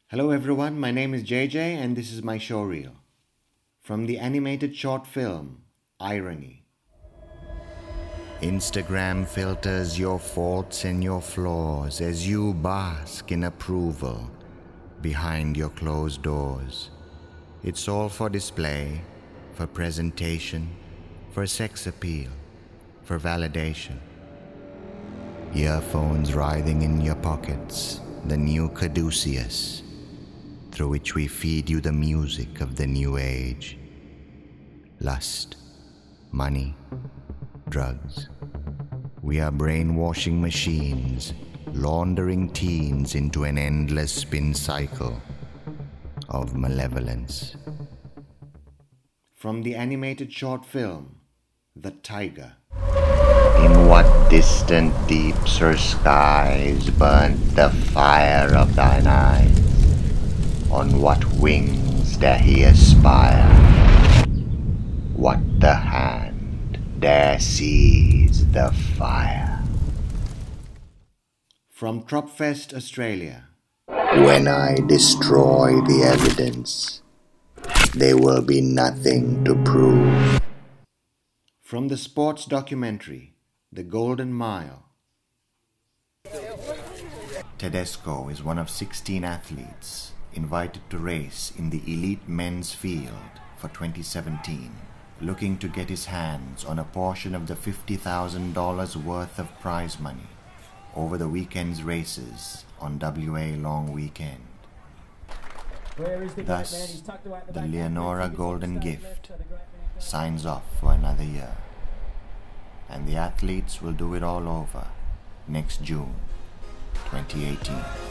Hello everyone, my name is JJ and this is my show reel. From the animated short film, Irony. Instagram filters your faults and your flaws as you bask in approval behind your closed doors. It's all for display, for presentation, for sex appeal, for validation. Earphones writhing in your pockets, the new caduceus, through which we feed you the music of the new age. Lust, money, drugs. We are brainwashing machines, laundering teens into an endless spin cycle of malevolence. From the animated short film, The Tiger. In what distant deeps or skies burnt the fire of thine eyes? On what wings dare he aspire? What the hand dare seize the fire? From Tropfest, Australia. When I destroy the evidence, there will be nothing to prove. From the sports documentary, The Golden Mile. Tedesco is one of 16 athletes invited to race in the elite men's field for 2017, looking to get his hands on a portion of the $50,000 worth of prize money over the weekend's races on WA Long Weekend. Thus, the Leonora Golden Gift signs off for another year, and the athletes will do it all over next June 2018.